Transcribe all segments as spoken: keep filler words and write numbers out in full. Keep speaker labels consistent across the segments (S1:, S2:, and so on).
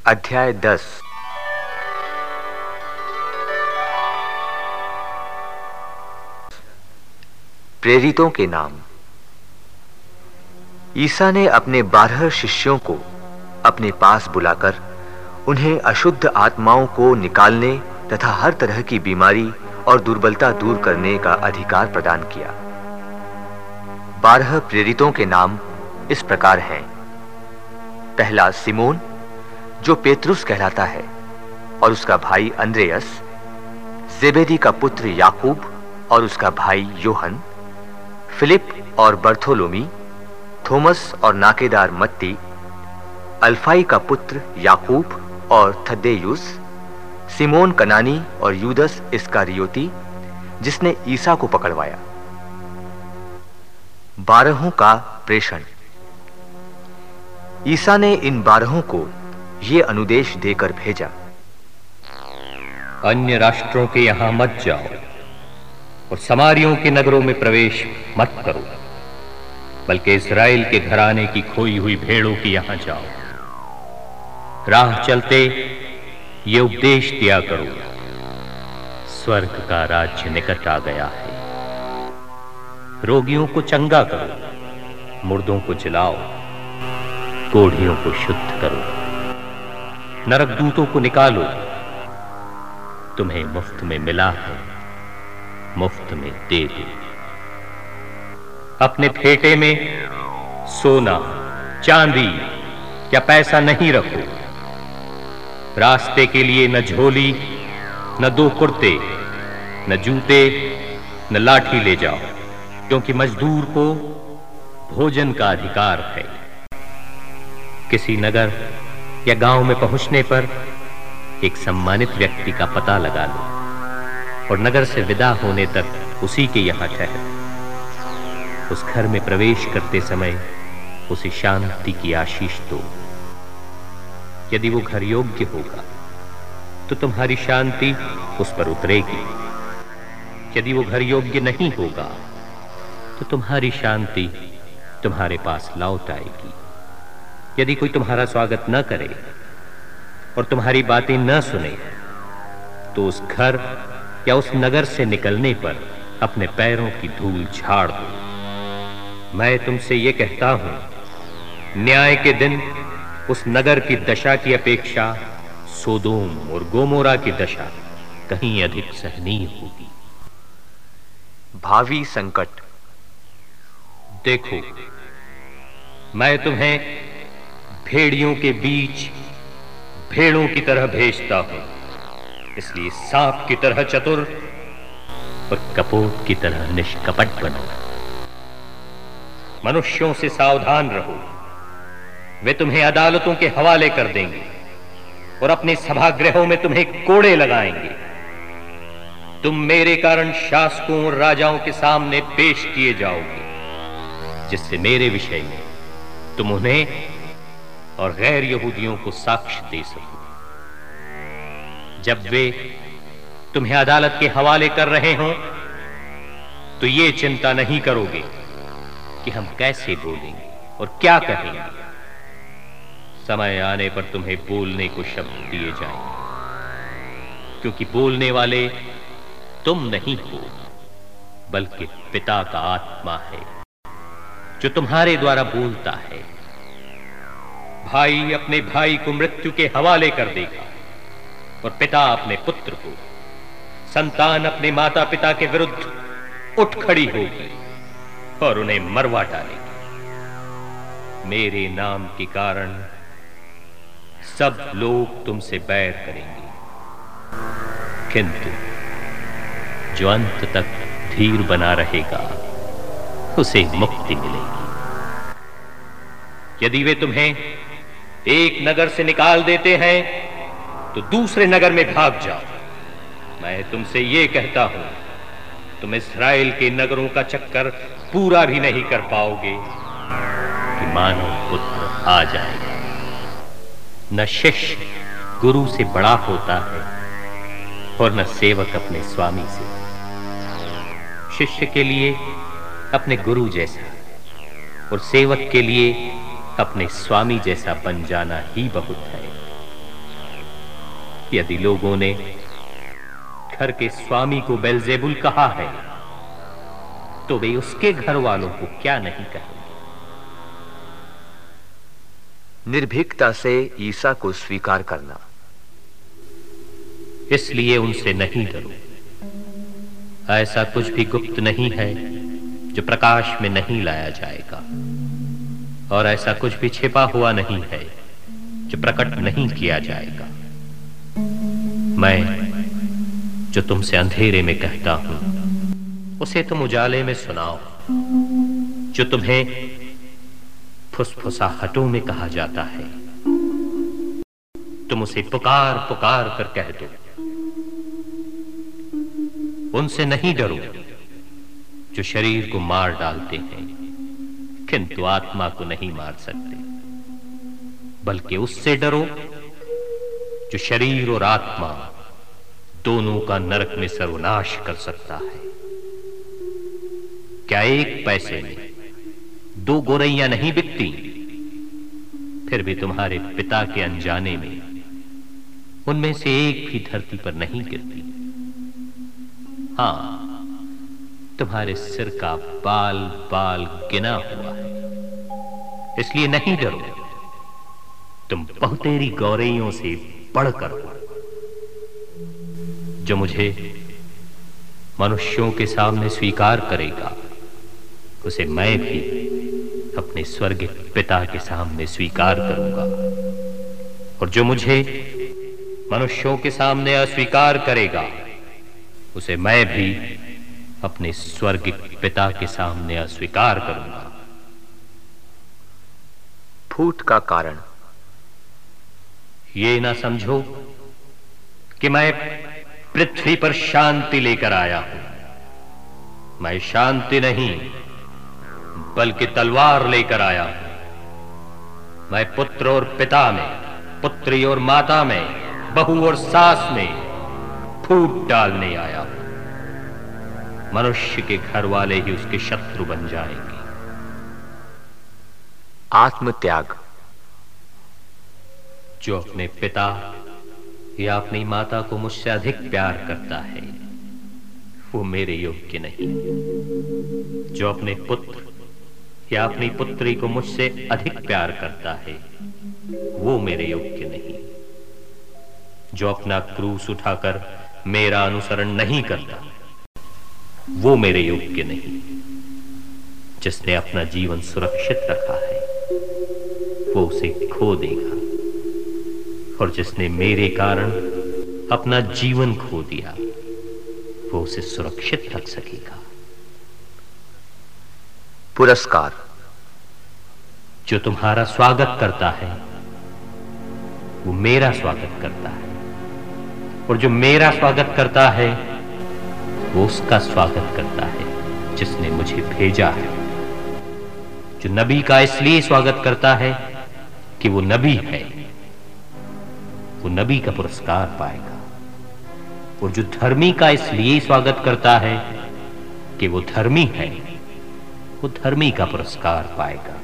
S1: अध्याय दस। प्रेरितों के नाम। ईसा ने अपने बारह शिष्यों को अपने पास बुलाकर उन्हें अशुद्ध आत्माओं को निकालने तथा हर तरह की बीमारी और दुर्बलता दूर करने का अधिकार प्रदान किया। बारह प्रेरितों के नाम इस प्रकार हैं। पहला सिमोन, जो पेतरुस कहलाता है, और उसका भाई अंद्रेयस, जेबेदी का पुत्र याकूब और उसका भाई योहन, फिलिप और बर्थोलोमी, थोमस और नाकेदार मत्ती, अल्फाई का पुत्र याकूब और थद्देयुस, सिमोन कनानी और यूदस इस्करियोती, जिसने ईसा को पकड़वाया। बारहों का प्रेषण। ईसा ने इन बारहों को ये अनुदेश देकर भेजा।
S2: अन्य राष्ट्रों के यहां मत जाओ और समारियों के नगरों में प्रवेश मत करो, बल्कि इस्राएल के घराने की खोई हुई भेड़ों की यहां जाओ। राह चलते ये उपदेश दिया करो, स्वर्ग का राज्य निकट आ गया है। रोगियों को चंगा करो, मुर्दों को जिलाओ, कोढ़ियों को शुद्ध करो, नरकदूतों को निकालो। तुम्हें मुफ्त में मिला है, मुफ्त में दे दो। अपने फेटे में सोना, चांदी या पैसा नहीं रखो। रास्ते के लिए न झोली, न दो कुर्ते, न जूते, न लाठी ले जाओ, क्योंकि मजदूर को भोजन का अधिकार है। किसी नगर या गांव में पहुंचने पर एक सम्मानित व्यक्ति का पता लगा लो और नगर से विदा होने तक उसी के यहां ठहरो। उस घर में प्रवेश करते समय उसे शांति की आशीष दो। यदि वो घर योग्य होगा तो तुम्हारी शांति उस पर उतरेगी। यदि वो घर योग्य नहीं होगा तो तुम्हारी शांति तुम्हारे पास लौट आएगी। यदि कोई तुम्हारा स्वागत न करे और तुम्हारी बातें न सुने तो उस घर या उस नगर से निकलने पर अपने पैरों की धूल झाड़ दो। मैं तुमसे ये कहता हूं, न्याय के दिन उस नगर की दशा की अपेक्षा सोदोम और गोमोरा की दशा कहीं अधिक सहनीय होगी।
S1: भावी संकट।
S2: देखो, मैं तुम्हें भेड़ियों के बीच भेड़ों की तरह भेजता हूं, इसलिए सांप की तरह चतुर और कपोत की तरह निष्कपट बनो। मनुष्यों से सावधान रहो, वे तुम्हें अदालतों के हवाले कर देंगे और अपने सभागृहों में तुम्हें कोड़े लगाएंगे। तुम मेरे कारण शासकों और राजाओं के सामने पेश किए जाओगे, जिससे मेरे विषय में तुम उन्हें और गैर यहूदियों को साक्ष्य दे सको। जब वे तुम्हें अदालत के हवाले कर रहे हों तो ये चिंता नहीं करोगे कि हम कैसे बोलेंगे और क्या कहेंगे। समय आने पर तुम्हें बोलने को शब्द दिए जाएंगे, क्योंकि बोलने वाले तुम नहीं हो, बल्कि पिता का आत्मा है जो तुम्हारे द्वारा बोलता है। भाई अपने भाई को मृत्यु के हवाले कर देगा और पिता अपने पुत्र को। संतान अपने माता पिता के विरुद्ध उठ खड़ी होगी और उन्हें मरवा डालेगी। मेरे नाम के कारण सब लोग तुमसे बैर करेंगे, किंतु जो अंत तक धीर बना रहेगा उसे मुक्ति मिलेगी। यदि वे तुम्हें एक नगर से निकाल देते हैं तो दूसरे नगर में भाग जाओ। मैं तुमसे ये कहता हूं, तुम इस्राएल के नगरों का चक्कर पूरा भी नहीं कर पाओगे कि मानव पुत्र आ जाएगा। न शिष्य गुरु से बड़ा होता है और न सेवक अपने स्वामी से। शिष्य के लिए अपने गुरु जैसा और सेवक के लिए अपने स्वामी जैसा बन जाना ही बहुत है। यदि लोगों ने घर के स्वामी को बेल्जेबुल कहा है, तो वे उसके घर वालों को क्या नहीं कहेंगे।
S1: निर्भीकता से ईसा को स्वीकार करना।
S2: इसलिए उनसे नहीं डरो। ऐसा कुछ भी गुप्त नहीं है जो प्रकाश में नहीं लाया जाएगा, और ऐसा कुछ भी छिपा हुआ नहीं है जो प्रकट नहीं किया जाएगा। मैं जो तुमसे अंधेरे में कहता हूं, उसे तुम उजाले में सुनाओ। जो तुम्हें फुसफुसाहटों में कहा जाता है, तुम उसे पुकार पुकार कर कह दो। उनसे नहीं डरो जो शरीर को मार डालते हैं, किंतु आत्मा को नहीं मार सकते, बल्कि उससे डरो जो शरीर और आत्मा दोनों का नरक में सर्वनाश कर सकता है। क्या एक पैसे में दो गोरैया नहीं बिकती? फिर भी तुम्हारे पिता के अनजाने में उनमें से एक भी धरती पर नहीं गिरती। हां, तुम्हारे सिर का बाल बाल गिना हुआ है, इसलिए नहीं डरो। तुम बहुतेरी गौरैयों से बढ़कर हो। जो मुझे मनुष्यों के सामने स्वीकार करेगा, उसे मैं भी अपने स्वर्गीय पिता के सामने स्वीकार करूंगा, और जो मुझे मनुष्यों के सामने अस्वीकार करेगा, उसे मैं भी अपने स्वर्गीय पिता के सामने अस्वीकार करूंगा।
S1: फूट का कारण।
S2: ये ना समझो कि मैं पृथ्वी पर शांति लेकर आया हूं। मैं शांति नहीं, बल्कि तलवार लेकर आया हूं। मैं पुत्र और पिता में, पुत्री और माता में, बहू और सास में फूट डालने आया हूं। मनुष्य के घर वाले ही उसके शत्रु बन जाएंगे।
S1: आत्मत्याग।
S2: जो अपने पिता या अपनी माता को मुझसे अधिक प्यार करता है, वो मेरे योग्य नहीं। जो अपने पुत्र या अपनी पुत्री को मुझसे अधिक प्यार करता है, वो मेरे योग्य नहीं। जो अपना क्रूस उठाकर मेरा अनुसरण नहीं करता, वो मेरे योग्य नहीं। जिसने अपना जीवन सुरक्षित रखा है, वो उसे खो देगा, और जिसने मेरे कारण अपना जीवन खो दिया, वो उसे सुरक्षित रख सकेगा।
S1: पुरस्कार।
S2: जो तुम्हारा स्वागत करता है, वो मेरा स्वागत करता है, और जो मेरा स्वागत करता है, वो उसका स्वागत करता है जिसने मुझे भेजा है। जो नबी का इसलिए स्वागत करता है कि वो नबी है, वो नबी का पुरस्कार पाएगा, और जो धर्मी का इसलिए स्वागत करता है कि वो धर्मी है, वो धर्मी का पुरस्कार पाएगा।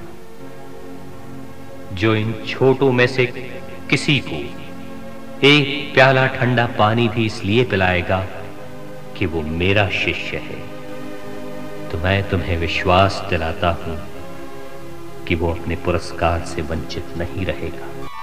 S2: जो इन छोटों में से किसी को एक प्याला ठंडा पानी भी इसलिए पिलाएगा कि वो मेरा शिष्य है, तो मैं तुम्हें विश्वास दिलाता हूं कि वो अपने पुरस्कार से वंचित नहीं रहेगा।